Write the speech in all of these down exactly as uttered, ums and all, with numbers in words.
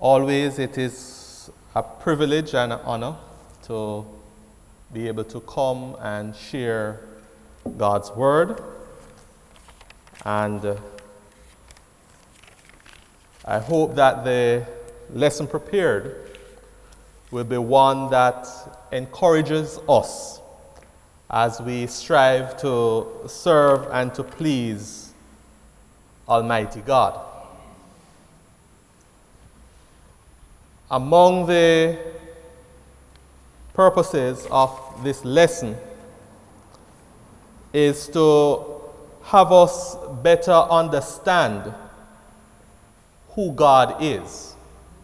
Always it is a privilege and an honor to be able to come and share God's word. And uh, I hope that the lesson prepared will be one that encourages us as we strive to serve and to please Almighty God. Among the purposes of this lesson is to have us better understand who God is.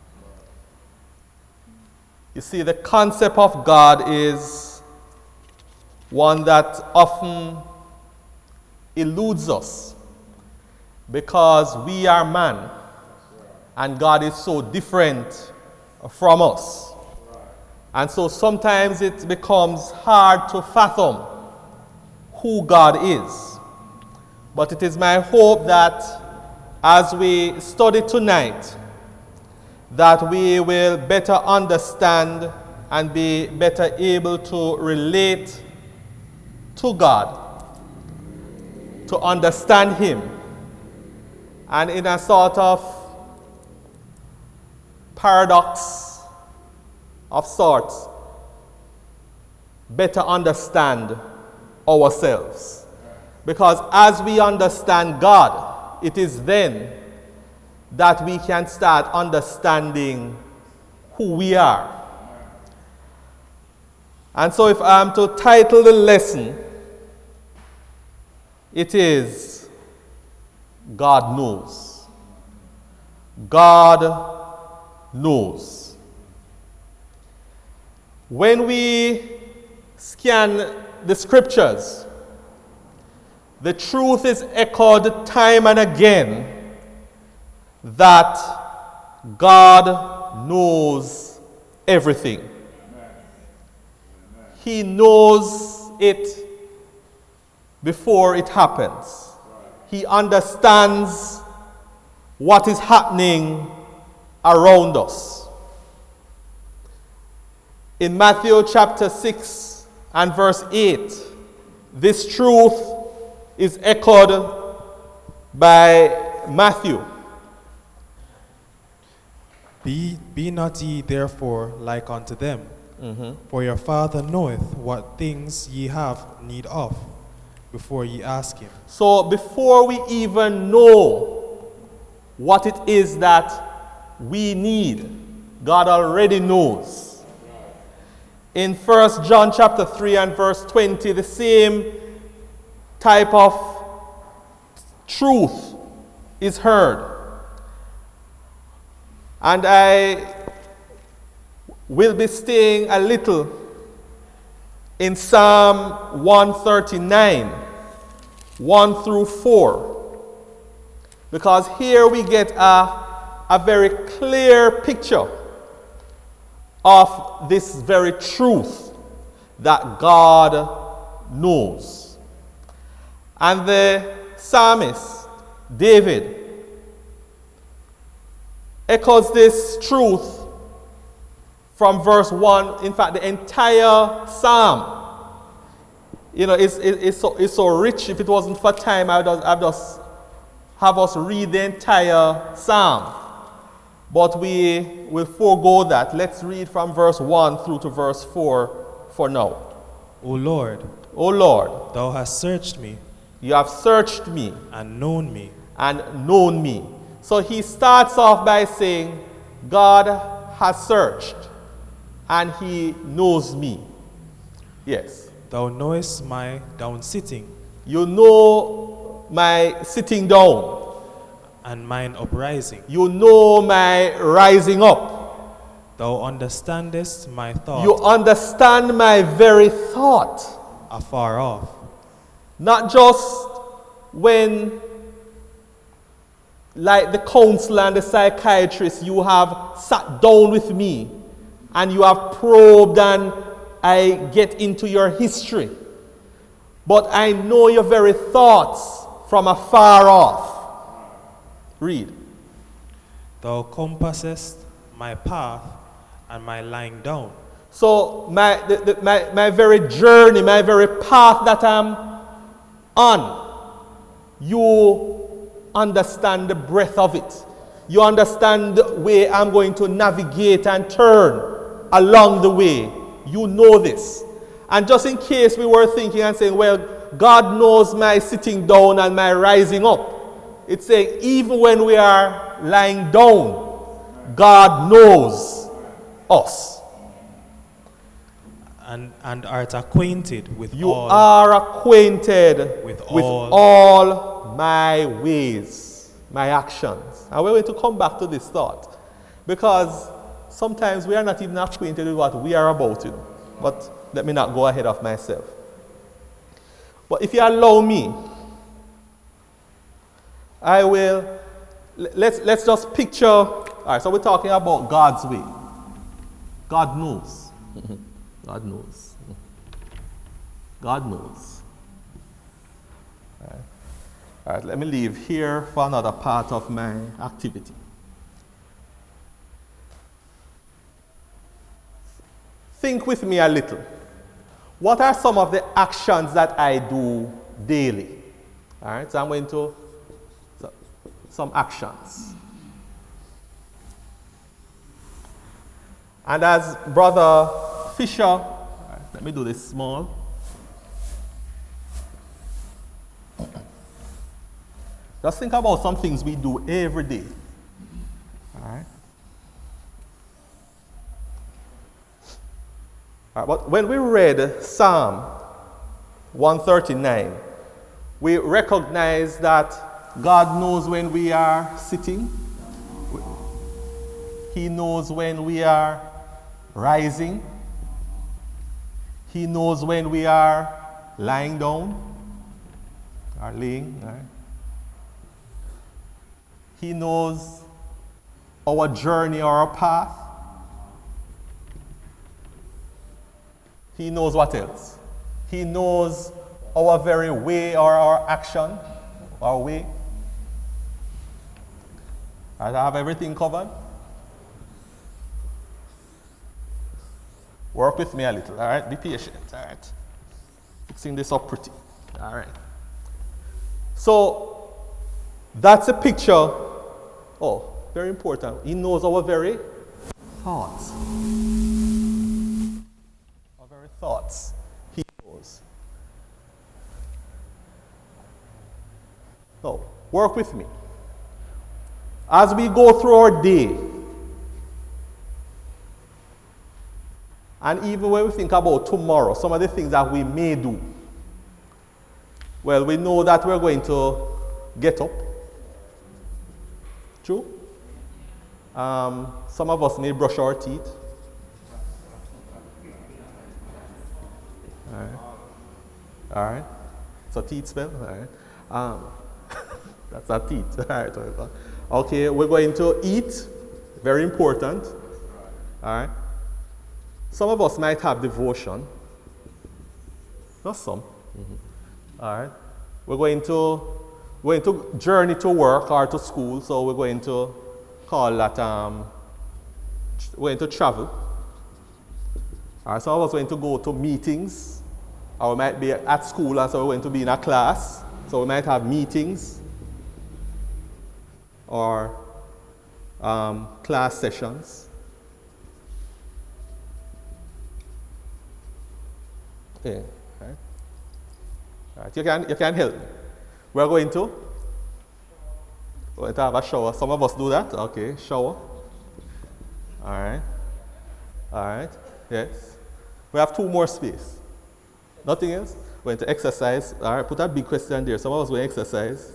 You see, the concept of God is one that often eludes us because we are man and God is so different from us. And so sometimes it becomes hard to fathom who God is. But it is my hope that as we study tonight, that we will better understand and be better able to relate to God, to understand Him, and in a sort of paradox of sorts, better understand ourselves. Because as we understand God, it is then that we can start understanding who we are. And so if I am to title the lesson, it is God Knows. God knows. When we scan the scriptures, the truth is echoed time and again that God knows everything. He knows it before it happens. He understands what is happening around us. In Matthew chapter six and verse eight, this truth is echoed by Matthew. Be, be not ye therefore like unto them, mm-hmm. for your Father knoweth what things ye have need of, before ye ask Him. So before we even know what it is that we need, God already knows. In First John chapter three and verse twenty, the same type of truth is heard. And I will be staying a little in Psalm one thirty-nine, one through four, because here we get a, a very clear picture of this very truth that God knows. And the psalmist, David, echoes this truth from verse one. In fact, the entire psalm, you know, it's, it's, so, it's so rich. If it wasn't for time, I would just, I'd just have us read the entire psalm. But we will forego that. Let's read from verse one through to verse four for now. O Lord, O Lord, Thou hast searched me, You have searched me, and known me, and known me. So he starts off by saying, God has searched, and He knows me. Yes. Thou knowest my down sitting, You know my sitting down. and mine uprising. You know my rising up. Thou understandest my thought. You understand my very thought. Afar off. Not just when, like the counselor and the psychiatrist, you have sat down with me and you have probed and I get into your history. But I know your very thoughts from afar off. Read. Thou compassest my path, and my lying down. So my, the, the, my, my very journey, my very path that I'm on, you understand the breadth of it. You understand the way I'm going to navigate and turn along the way. You know this. And just in case we were thinking and saying, well, God knows my sitting down and my rising up. It's saying even when we are lying down, God knows us. And, and art acquainted with you all. You are acquainted with, with all, all my ways, my actions. And we're going to come back to this thought. Because sometimes we are not even acquainted with what we are about, you know. But let me not go ahead of myself. But if you allow me, I will, let's, let's just picture, all right, so we're talking about God's way. God knows. God knows. God knows. All right. All right, let me leave here for another part of my activity. Think with me a little. What are some of the actions that I do daily? All right, so I'm going to so, some actions. And as Brother Fisher, all right, let me do this small. Just think about some things we do every day. All right. All right, but when we read Psalm one thirty-nine, we recognize that God knows when we are sitting. He knows when we are rising. He knows when we are lying down or laying. Right? He knows our journey or our path. He knows what else? He knows our very way or our action, our way. I have everything covered. Work with me a little, all right? Be patient, all right? Fixing this up pretty, all right? So, that's a picture. Oh, very important. He knows our very thoughts. Our very thoughts. He knows. So, work with me. As we go through our day, and even when we think about tomorrow, some of the things that we may do, well, we know that we're going to get up. True? Um, some of us may brush our teeth. All right. All right. So teeth smell. All right. Um, that's our teeth. All right. Okay, we're going to eat. Very important. All right. Some of us might have devotion. Not some. Mm-hmm. All right. We're going to we're going to journey to work or to school, so we're going to call that um, we're going to travel. All right. Some of us are going to go to meetings, or we might be at school, and so we're going to be in a class. So we might have meetings or um, class sessions. Okay, right. All right. You can you can help. We're going to we're going to have a shower. Some of us do that. Okay, shower. All right. All right. Yes. We have two more space. Nothing else. We're going to exercise. All right. Put that big question there. Some of us will exercise.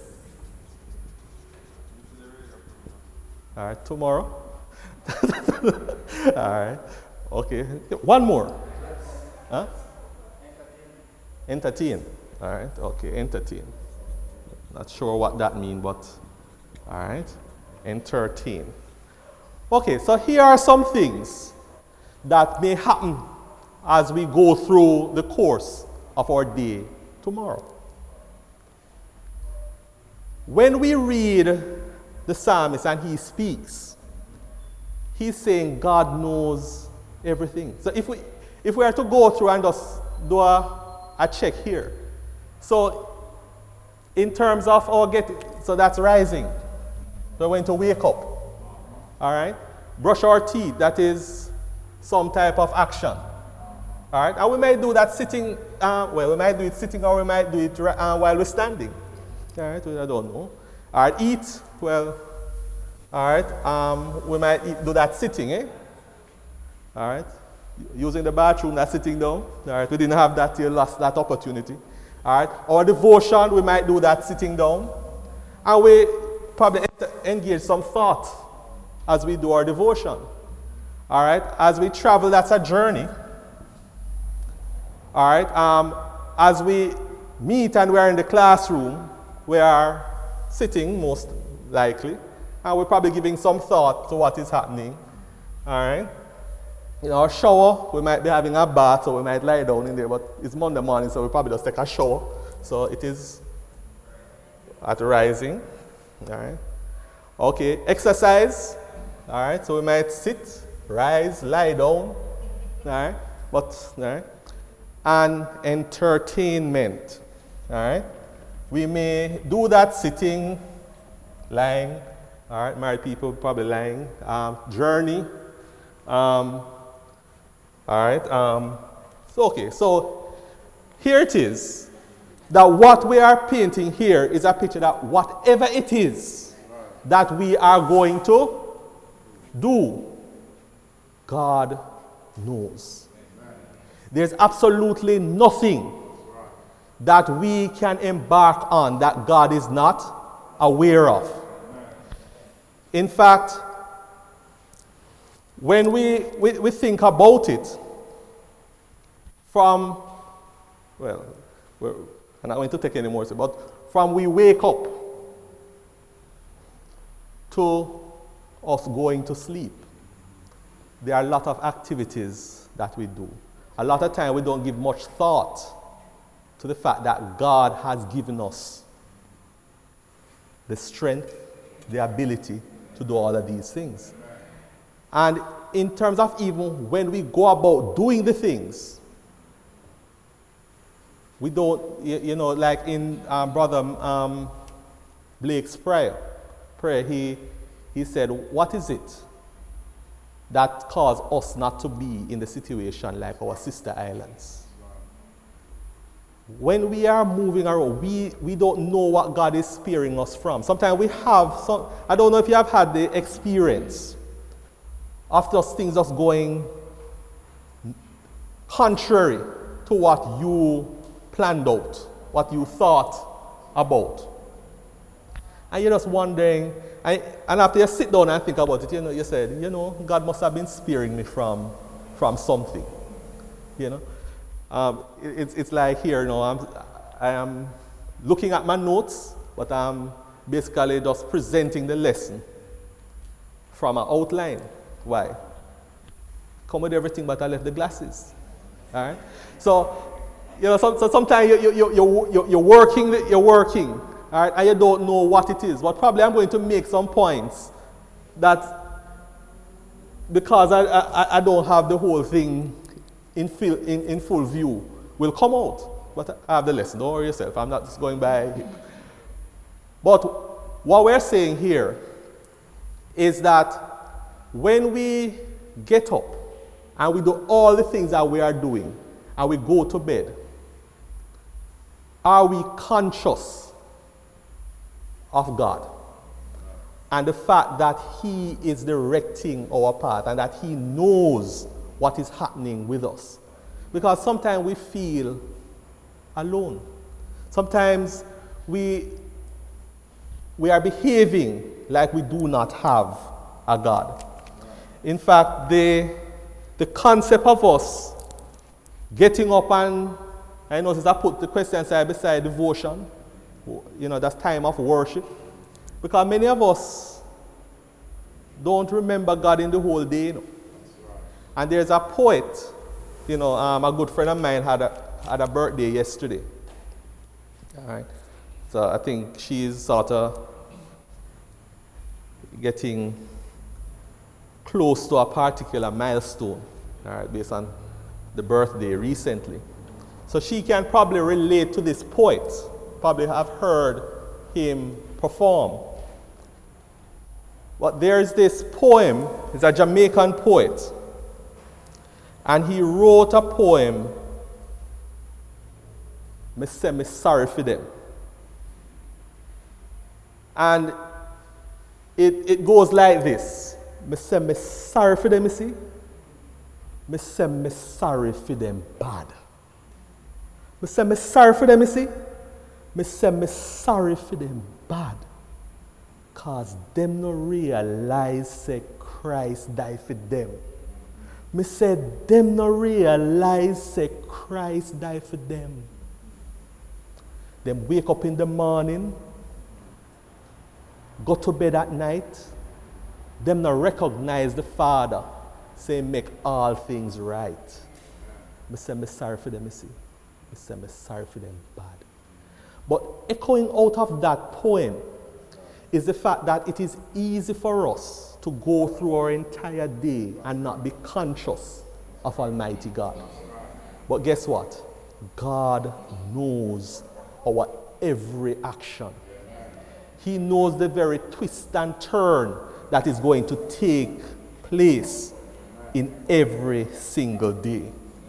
All right. Tomorrow. All right. Okay. One more. Huh? Entertain. All right. Okay. Entertain. Not sure what that means, but all right. Entertain. Okay. So here are some things that may happen as we go through the course of our day tomorrow. When we read the psalmist and he speaks, he's saying God knows everything. So if we if we are to go through and just do a, a check here, so in terms of our get, so that's rising. So we're going to wake up. All right, brush our teeth. That is some type of action. All right, and we might do that sitting. Uh, well, we might do it sitting, or we might do it uh, while we're standing. All right, I don't know. All right, eat. Well, all right. Um, we might eat, do that sitting, eh? All right, using the bathroom, that's sitting down. All right, we didn't have that till last that opportunity. All right, our devotion, we might do that sitting down, and we probably engage some thought as we do our devotion. All right, as we travel, that's a journey. All right, um, as we meet and we are in the classroom, we are sitting most likely, and we're probably giving some thought to what is happening. All right, in our shower, we might be having a bath, so we might lie down in there, but it's Monday morning, so we probably just take a shower. So it is at rising. All right, okay, exercise. All right, so we might sit, rise, lie down. All right, but all right. And entertainment. All right, we may do that sitting, lying. All right, married people probably lying. Um, journey. Um, all right. Um, so okay. So here it is. That what we are painting here is a picture that whatever it is that we are going to do, God knows. There's absolutely nothing that we can embark on that God is not aware of. In fact, when we, we, we think about it from, well, we're, I'm not going to take any more, but from we wake up to us going to sleep, there are a lot of activities that we do. A lot of time we don't give much thought to the fact that God has given us the strength, the ability to do all of these things. And in terms of even when we go about doing the things, we don't, you, you know, like in um, Brother um, Blake's prayer, prayer he, he said, what is it that caused us not to be in the situation like our sister islands? When we are moving around, we, we don't know what God is sparing us from. Sometimes we have some, I don't know if you have had the experience of those things just going contrary to what you planned out, what you thought about. And you're just wondering, and, and after you sit down and think about it, you know, you said, you know, God must have been sparing me from, from something. You know, um, it, it's, it's like here, you know, I'm, I am looking at my notes, but I'm basically just presenting the lesson from an outline. Why? Come with everything, but I left the glasses. All right. So, you know, so, so sometimes you, you, you, you, you're working, you're working. All right, and you don't know what it is. But probably I'm going to make some points that because I, I, I don't have the whole thing in, full, in, in full view will come out. But I have the lesson. Don't worry yourself. I'm not just going by. But what we're saying here is that when we get up and we do all the things that we are doing and we go to bed, are we conscious of God and the fact that He is directing our path and that He knows what is happening with us? Because sometimes we feel alone. Sometimes we, we are behaving like we do not have a God. In fact, the, the concept of us getting up and, I notice I put the question side beside devotion. You know, that's time of worship. Because many of us don't remember God in the whole day. You know? And there's a poet, you know, um, a good friend of mine had a, had a birthday yesterday. All right. So I think she's sort of getting close to a particular milestone, all right, based on the birthday recently. So she can probably relate to this poet, probably have heard him perform. But there's this poem, he's a Jamaican poet, and he wrote a poem, me say me sorry for them. And it, it goes like this. Me say me sorry for them, you see? Me say me sorry for them bad. Me say me sorry for them, you see? Me say me sorry for them bad. Cause them no realize say Christ died for them. Me say them no realize say Christ died for them. Them wake up in the morning, go to bed at night, them not recognize the Father, say make all things right. Me say me sorry for them, you see. Me say me sorry for them bad. But echoing out of that poem is the fact that it is easy for us to go through our entire day and not be conscious of Almighty God. But guess what? God knows our every action. He knows the very twist and turn that is going to take place in every single day.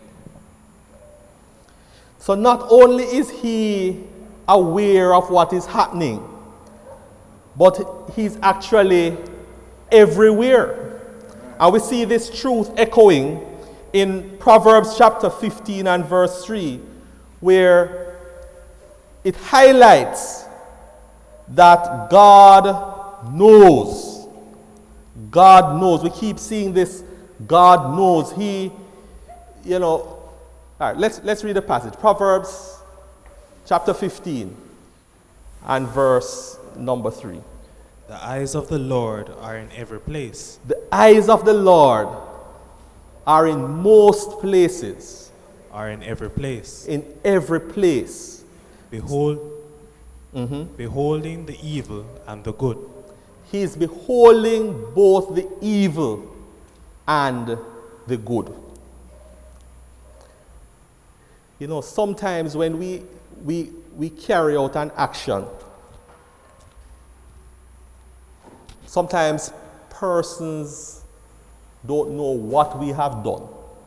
So not only is he aware of what is happening, but he's actually everywhere. And we see this truth echoing in Proverbs chapter fifteen and verse three, where it highlights that God knows. God knows. We keep seeing this. God knows. He, you know, all right, let's, let's read the passage. Proverbs chapter fifteen and verse number three. The eyes of the Lord are in every place. The eyes of the Lord are in most places. Are in every place. In every place. Behold, mm-hmm. beholding the evil and the good. He is beholding both the evil and the good. You know, sometimes when we we we carry out an action, sometimes persons don't know what we have done.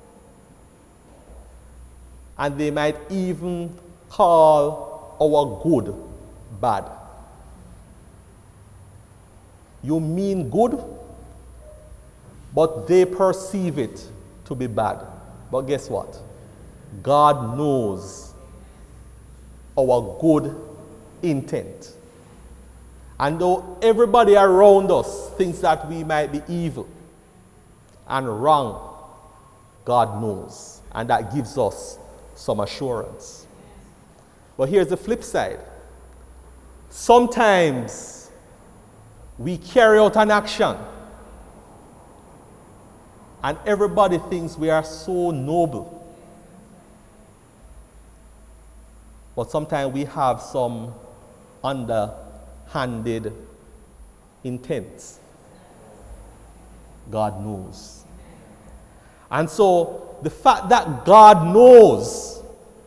And they might even call our good bad. You mean good, but they perceive it to be bad. But guess what? God knows our good intent. And though everybody around us thinks that we might be evil and wrong, God knows. And that gives us some assurance. But here's the flip side. Sometimes we carry out an action and everybody thinks we are so noble. But sometimes we have some underhanded intents. God knows. And so the fact that God knows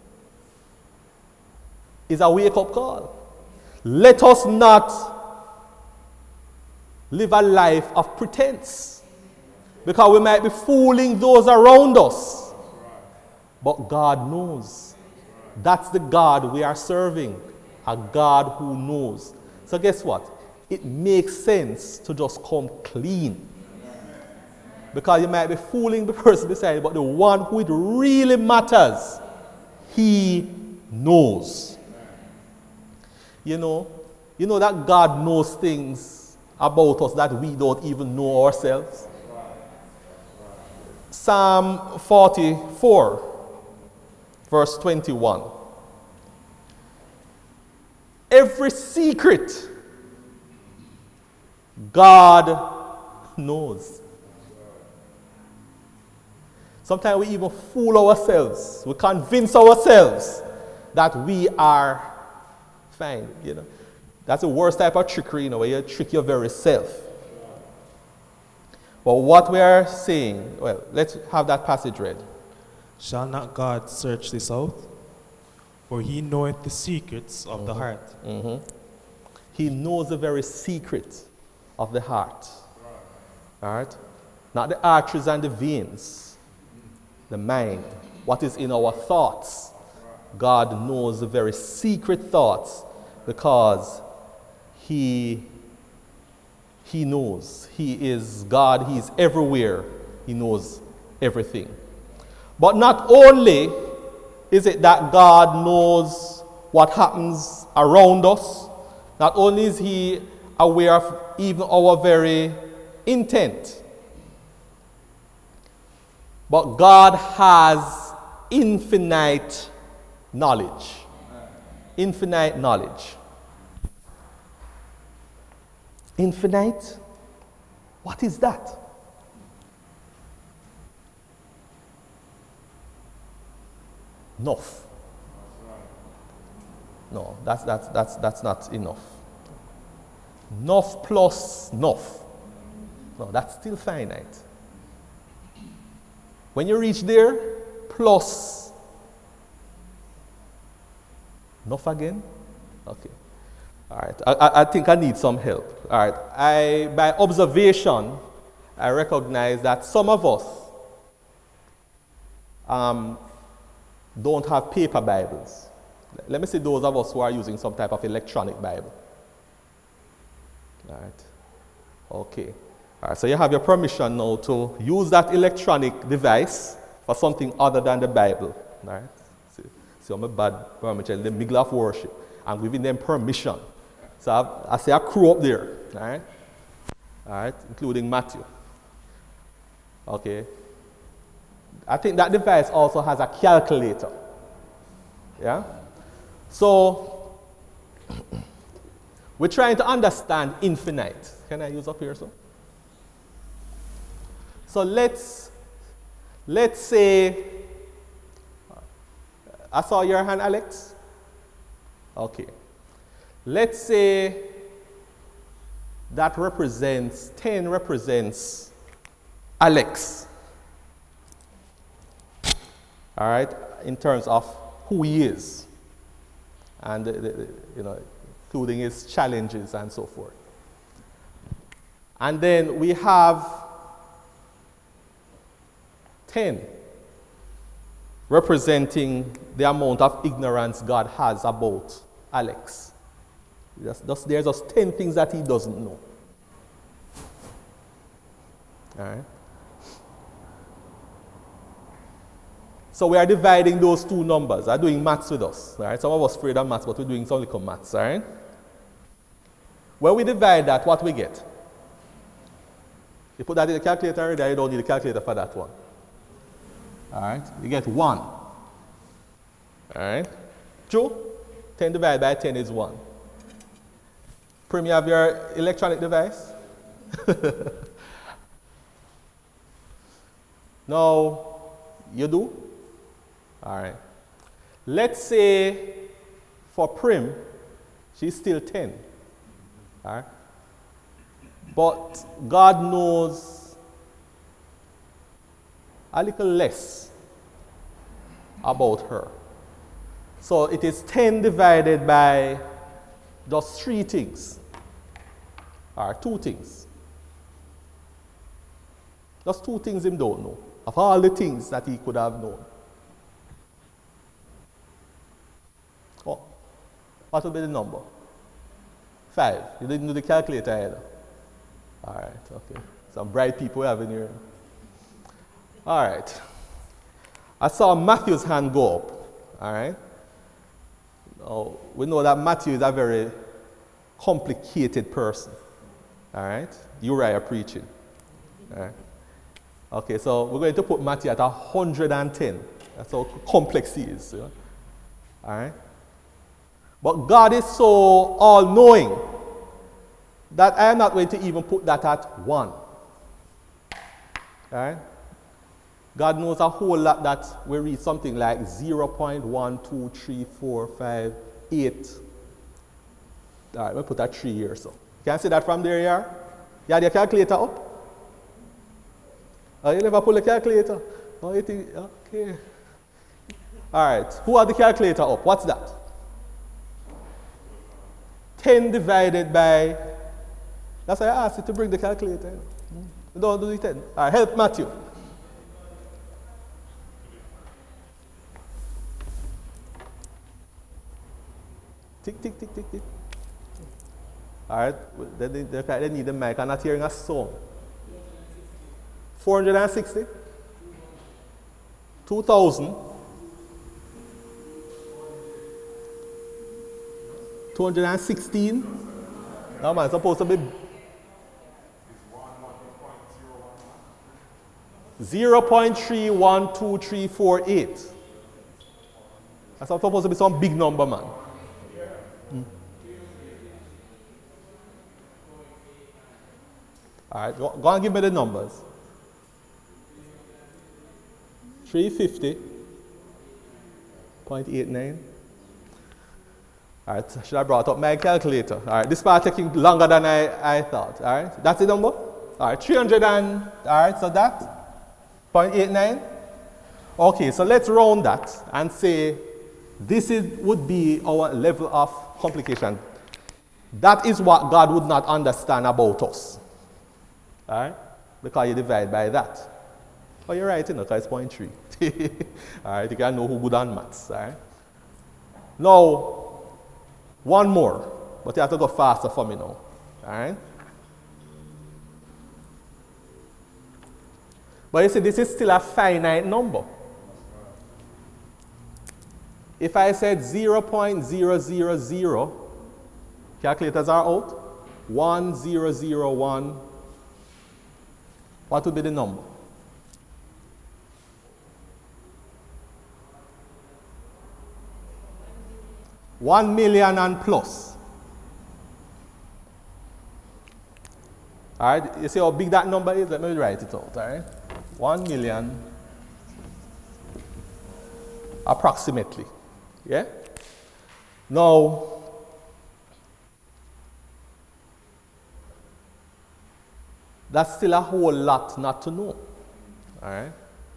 is a wake-up call. Let us not live a life of pretense, because we might be fooling those around us. But God knows. That's the God we are serving, a God who knows. So guess what? It makes sense to just come clean. Because you might be fooling the person beside you, but the one who it really matters, he knows. You know, you know that God knows things about us that we don't even know ourselves. Psalm forty-four, verse twenty-one. Every secret God knows. Sometimes we even fool ourselves. We convince ourselves that we are fine. You know, that's the worst type of trickery, you know, where you trick your very self. But what we are saying, well, let's have that passage read. Shall not God search this out? For he knoweth the secrets of mm-hmm. the heart. Mm-hmm. He knows the very secret of the heart. All right? Not the arteries and the veins, the mind, what is in our thoughts. God knows the very secret thoughts because he, he knows. He is God. He is everywhere. He knows everything. But not only is it that God knows what happens around us, not only is he aware of even our very intent, but God has infinite knowledge. Infinite knowledge. Infinite? What is that? Enough. No, that's, that's, that's, that's not enough. Enough plus enough. No, that's still finite. When you reach there, plus enough again? Okay. All right. I, I think I need some help. All right. I, by observation, I recognize that some of us um, don't have paper Bibles. Let me see those of us who are using some type of electronic Bible. All right. Okay. All right. So you have your permission now to use that electronic device for something other than the Bible. All right. See, see I'm a bad permission, the middle of worship. I'm giving them permission. So I, I see a crew up there. All right. All right. Including Matthew. Okay. I think that device also has a calculator. Yeah? So, we're trying to understand infinite. Can I use up here, so? So let's, let's say, I saw your hand, Alex. Okay. Let's say that represents, ten represents Alex. All right, in terms of who he is, and the, the, you know, including his challenges and so forth. And then we have ten representing the amount of ignorance God has about Alex. Just, just, there's just ten things that he doesn't know. All right. So we are dividing those two numbers. I'm doing maths with us. All right? Some of us afraid of maths, but we're doing some little maths. All right? When we divide that, what we get? You put that in the calculator already, you don't need a calculator for that one. All right? You get one. All right? True? ten divided by ten is one. Prim, you have your electronic device? No, you do? All right. Let's say for Prim, she's still ten. All right. But God knows a little less about her. So it is ten divided by just three things, or two things. Just two things him don't know, of all the things that he could have known. Oh, what would be the number? Five. You didn't do the calculator either. All right, okay. Some bright people we have in here. All right. I saw Matthew's hand go up. All right. Now, we know that Matthew is a very complicated person. All right. Uriah preaching. All right. Okay, so we're going to put Matthew at one hundred ten. That's how complex he is. You know? All right. But God is so all-knowing that I am not going to even put that at one. All right? God knows a whole lot that we read something like zero point one two three four five eight. All right, we'll put that three here. So, can you see that from there, yeah? You have your calculator up? Oh, you never pull a calculator? Oh, you think, okay. All right, who had the calculator up? What's that? ten divided by, that's why I asked you to bring the calculator. You don't do the ten. All right, help Matthew. Tick, tick, tick, tick, tick. All right, they, they, they need the mic. I'm not hearing a song. four hundred sixty? two thousand? two hundred sixteen? No, man, it's supposed to be zero point three one two three four eight. That's supposed to be some big number, man. Hmm. All right, go, go and give me the numbers. three fifty point eight nine. All right, should I brought up my calculator? All right, this part taking longer than I, I thought. All right, that's the number? All right, three hundred and, all right, so that, zero point eight nine. Okay, so let's round that and say this is, would be our level of complication. That is what God would not understand about us. All right, because you divide by that. Oh, you're right, you know, because it's zero point three. All right, you can know who good on maths. All right. Now, one more, but you have to go faster for me now. All right. But you see, this is still a finite number. If I said zero point zero zero zero, calculators are out. one zero zero one, what would be the number? One million and plus. All right, you see how big that number is? Let me write it out, all right? One million, approximately, yeah? Now, that's still a whole lot not to know, all right?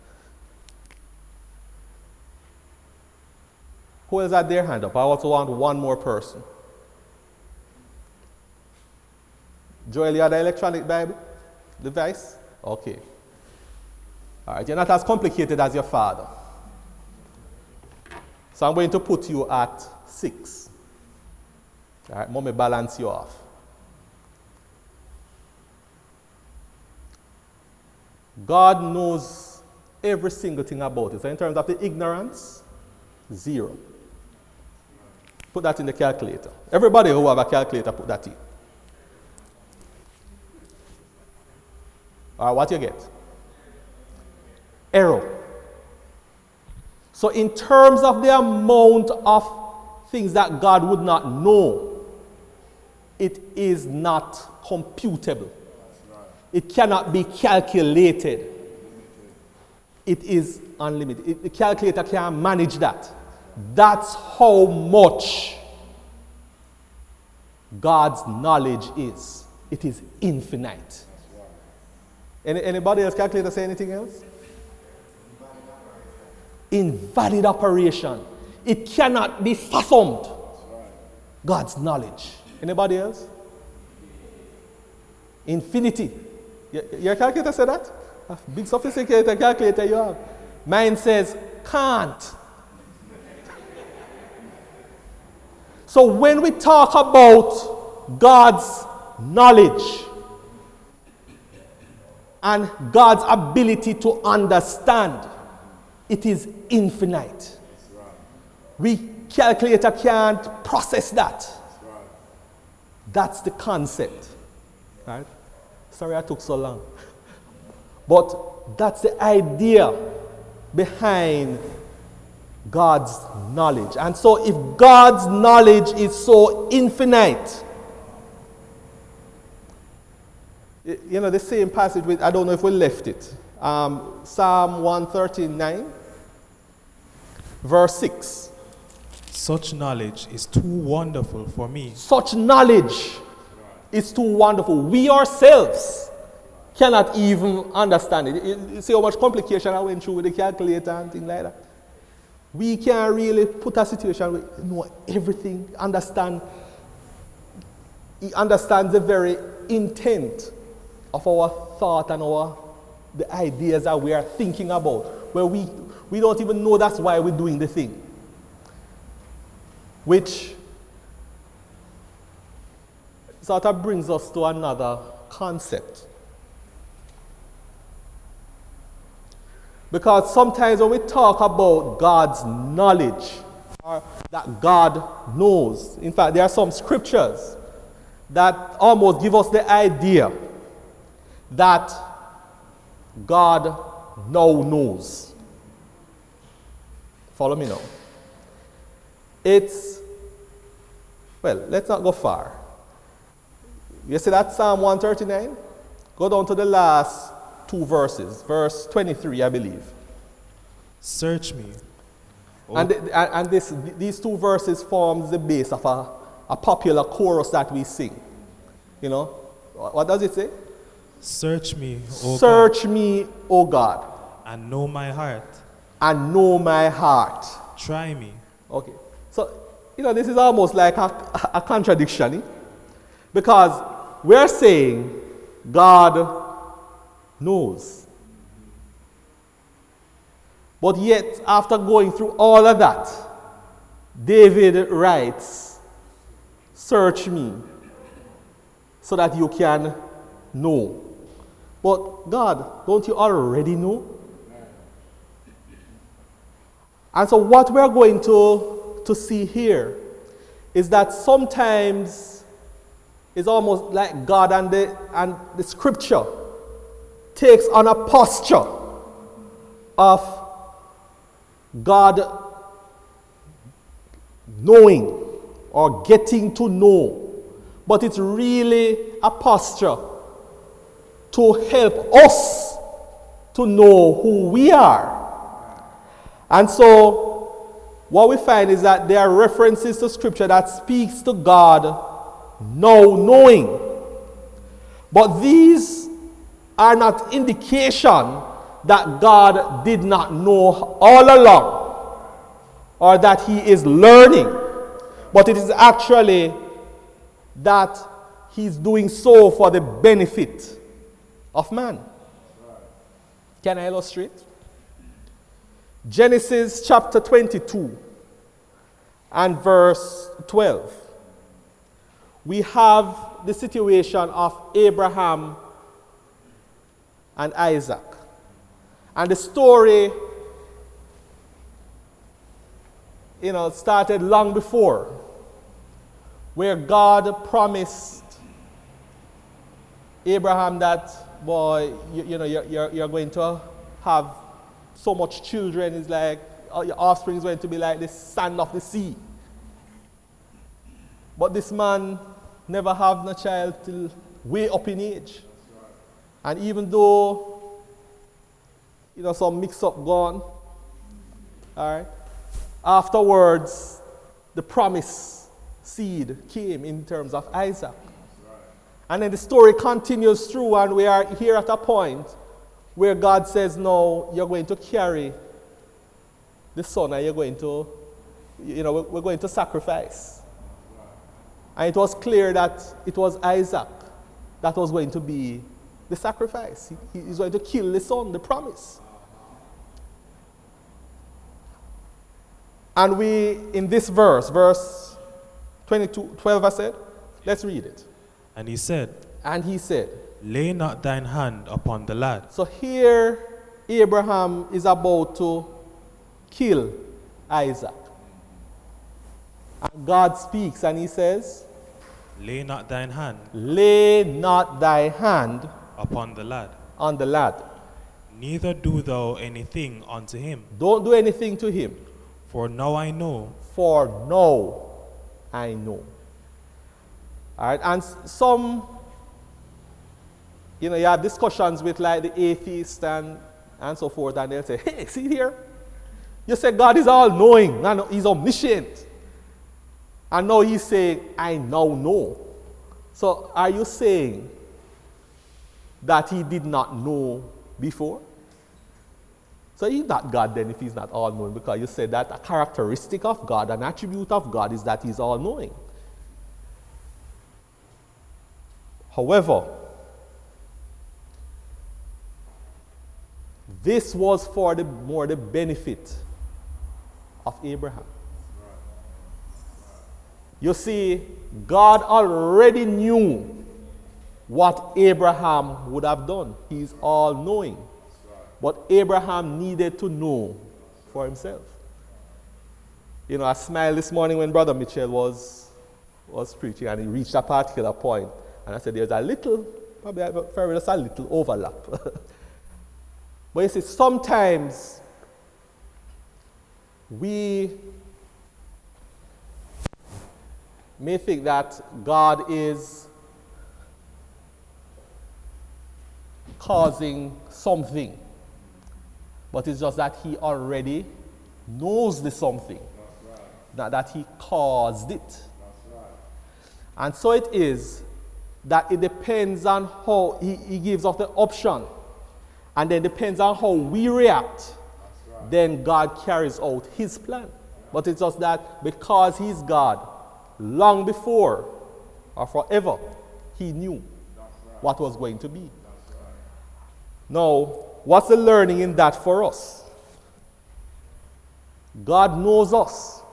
Who else had their hand up? I also want one more person. Joel, you had the electronic Bible device? Okay. All right, you're not as complicated as your father. So I'm going to put you at six. All right, mommy balance you off. God knows every single thing about it. So in terms of the ignorance, zero. Put that in the calculator. Everybody who have a calculator, put that in. All right, what you get? Error. So in terms of the amount of things that God would not know, it is not computable. It cannot be calculated. It is unlimited. It, the calculator can't manage that. That's how much God's knowledge is. It is infinite. Any, anybody else calculator say anything else? Invalid operation. It cannot be fathomed. God's knowledge. Anybody else? Infinity. Your, your calculator said that? A big sophisticated calculator you have. Mine says can't. So when we talk about God's knowledge and God's ability to understand, it is infinite. We calculator can't process that. That's the concept. Right? Sorry I took so long. But that's the idea behind God's knowledge. And so if God's knowledge is so infinite, you know, the same passage, with, I don't know if we left it. Um, Psalm one thirty-nine, verse six. Such knowledge is too wonderful for me. Such knowledge is too wonderful. We ourselves cannot even understand it. You, you see how much complication I went through with the calculator and things like that. We can't really put a situation where we know everything, understand. He understands the very intent of our thought and our the ideas that we are thinking about, where we, we don't even know that's why we're doing the thing. Which sort of brings us to another concept. Because sometimes when we talk about God's knowledge, or that God knows, in fact, there are some scriptures that almost give us the idea that God now knows. Follow me now. It's, well, let's not go far. You see that Psalm one thirty-nine? Go down to the last two verses, verse twenty-three, I believe. Search me. O And, th- and and this, these two verses forms the base of a, a popular chorus that we sing. You know, what does it say? Search me, O Search me, O God, God, and know my heart. and know my heart. Try me. Okay. So, you know, this is almost like a, a contradiction. Eh? Because we're saying God knows. But yet, after going through all of that, David writes, search me so that you can know. But God, don't you already know? And so what we're going to, to see here is that sometimes it's almost like God and the, and the scripture takes on a posture of God knowing or getting to know. But it's really a posture to help us to know who we are. And so what we find is that there are references to scripture that speaks to God now knowing. But these are not indication that God did not know all along or that he is learning. But it is actually that he's doing so for the benefit of man. Can I illustrate? Genesis chapter twenty-two and verse twelve. We have the situation of Abraham and Isaac. And the story, you know, started long before, where God promised Abraham that, boy, you, you know, you're, you're, you're going to have so much children. It's like your offspring is going to be like the sand of the sea. But this man never had no child till way up in age. And even though, you know, some mix-up gone, all right, afterwards, the promised seed came in terms of Isaac. And then the story continues through, and we are here at a point where God says, no, you're going to carry the son, and you're going to, you know, we're going to sacrifice. And it was clear that it was Isaac that was going to be the sacrifice. He, he's going to kill the son, the promise. And we, in this verse, verse twenty-two, twelve, I said, let's read it. And he said, And he said, lay not thine hand upon the lad. so here Abraham is about to kill Isaac. And God speaks and he says, Lay not thine hand lay not thy hand upon the lad. on the lad. Neither do thou anything unto him. Don't do anything to him, For now I know for now I know. All right, and s- some, you know, you have discussions with like the atheists and, and so forth, and they'll say, hey, see here, you say God is all knowing, no, no, he's omniscient. And now he's saying, I now know. So are you saying that he did not know before? So he's not God then if he's not all-knowing, because you said that a characteristic of God, an attribute of God is that he's all-knowing. However, this was for the more the benefit of Abraham. You see, God already knew what Abraham would have done. He's all-knowing. But Abraham needed to know for himself. You know, I smiled this morning when Brother Mitchell was, was preaching, and he reached a particular point. And I said, there's a little, probably very just a little overlap. But you see, sometimes we may think that God is causing something, but it's just that he already knows the something, right. Not that he caused it. Right. And so it is that it depends on how he, he gives us the option, and then depends on how we react, right. Then God carries out his plan. But it's just that because he's God, long before or forever, he knew right. What was going to be. Right. Now, what's the learning in that for us? God knows us.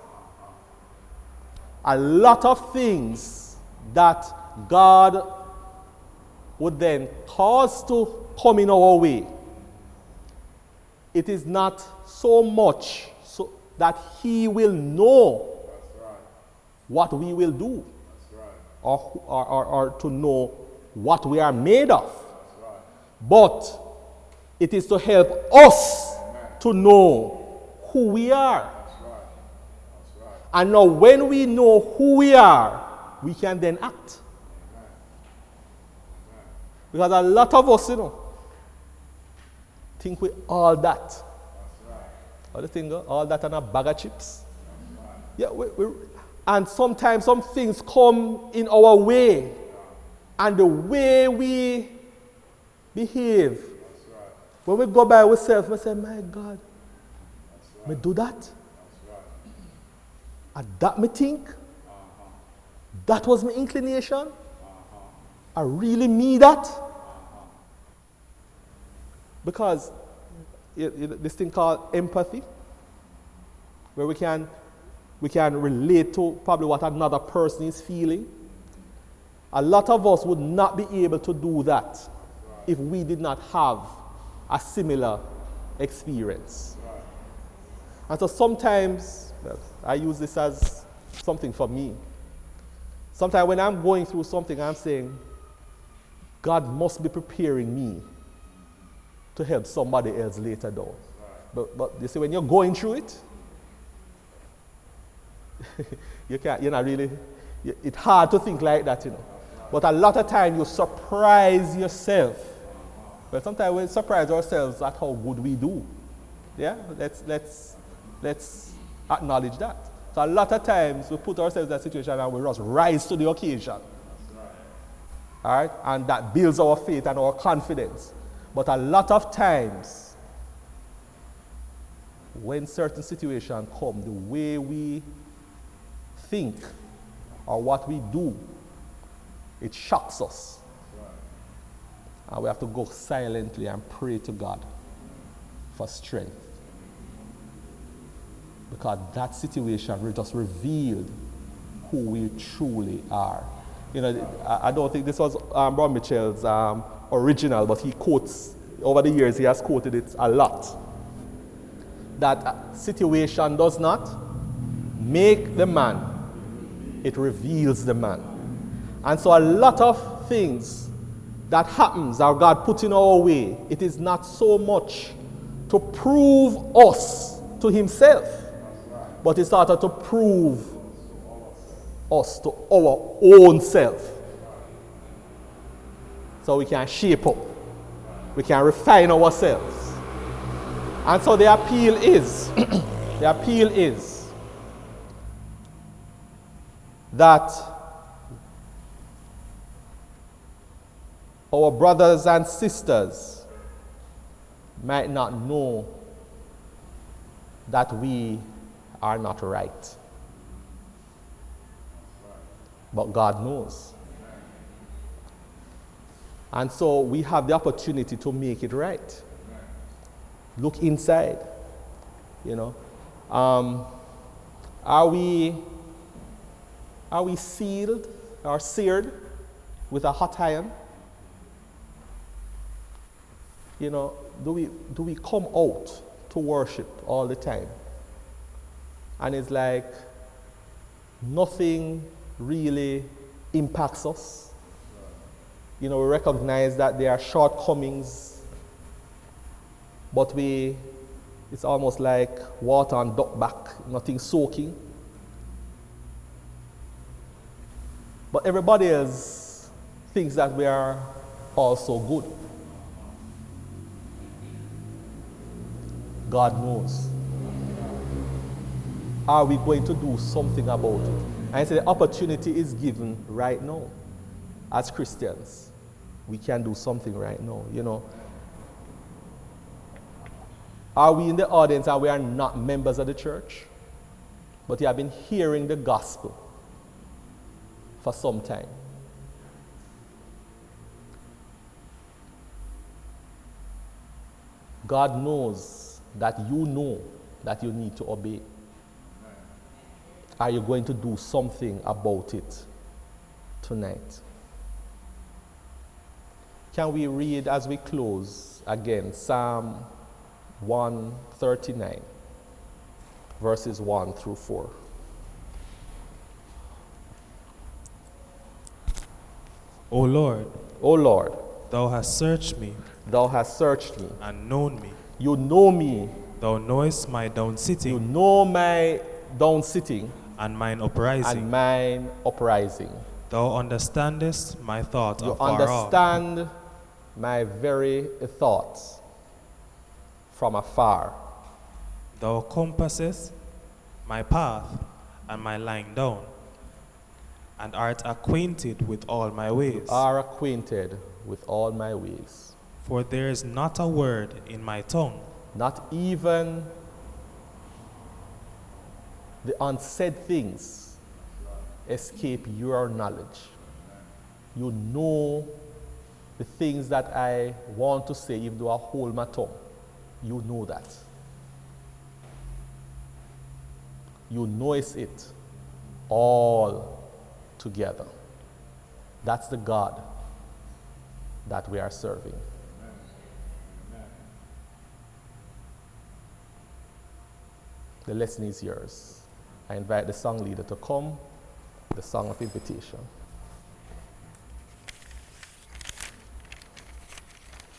A lot of things that God would then cause to come in our way, it is not so much so that he will know right. What we will do, right. or, or, or, or to know what we are made of. Right. But it is to help us Amen. To know who we are. That's right. That's right. And now when we know who we are, we can then act. Amen. Amen. Because a lot of us, you know, think we all that. That's right. All the thing, all that and a bag of chips. That's right. Yeah, we, we, and sometimes some things come in our way. Yeah. And the way we behave, when we go by ourselves, we say, my God, right. Me do that? That's right. And that me think? Uh-huh. That was my inclination? Uh-huh. I really mean that? Uh-huh. Because you, you, this thing called empathy, where we can, we can relate to probably what another person is feeling. A lot of us would not be able to do that right. if we did not have a similar experience. Right. And so sometimes, well, I use this as something for me. Sometimes when I'm going through something, I'm saying, God must be preparing me to help somebody else later down. Right. But, but you see, when you're going through it, you can't, you're not really, it's hard to think like that, you know. But a lot of times you surprise yourself. But sometimes we surprise ourselves at how good we do. Yeah, let's let's let's acknowledge that. So a lot of times we put ourselves in that situation and we just rise to the occasion. Right. All right, and that builds our faith and our confidence. But a lot of times, when certain situations come, the way we think or what we do, it shocks us. And we have to go silently and pray to God for strength. Because that situation will just reveal who we truly are. You know, I, I don't think this was um, Brother Mitchell's um, original, but he quotes, over the years he has quoted it a lot. That situation does not make the man, it reveals the man. And so a lot of things that happens, or God puts in our way, it is not so much to prove us to himself, right. But it's started to prove us to our own self. So we can shape up, we can refine ourselves. And so the appeal is, the appeal is that our brothers and sisters might not know that we are not right. But God knows. And so we have the opportunity to make it right. Look inside. You know. Um, are we are we sealed or seared with a hot iron? You know, do we do we come out to worship all the time? And it's like nothing really impacts us. You know, we recognize that there are shortcomings, but we, it's almost like water on duck back, nothing soaking. But everybody else thinks that we are also good. God knows. Are we going to do something about it? And so the opportunity is given right now. As Christians, we can do something right now, you know. Are we in the audience and we are not members of the church? But you have been hearing the gospel for some time. God knows that you know that you need to obey. Are you going to do something about it tonight? Can we read as we close again Psalm one thirty-nine, verses one through four? O Lord, O Lord, thou hast searched me thou hast searched me. and known me. You know me. Thou knowest my down sitting You know my down sitting and mine uprising. and mine uprising. Thou understandest my thought You afar off. understand my very thoughts from afar. Thou compassest my path and my lying down, and art acquainted with all my ways. Are acquainted with all my ways. For there is not a word in my tongue, Not even the unsaid things escape your knowledge. You know the things that I want to say, even though I hold my tongue. You know that. You notice it all together. That's the God that we are serving. The lesson is yours. I invite the song leader to come, the song of invitation.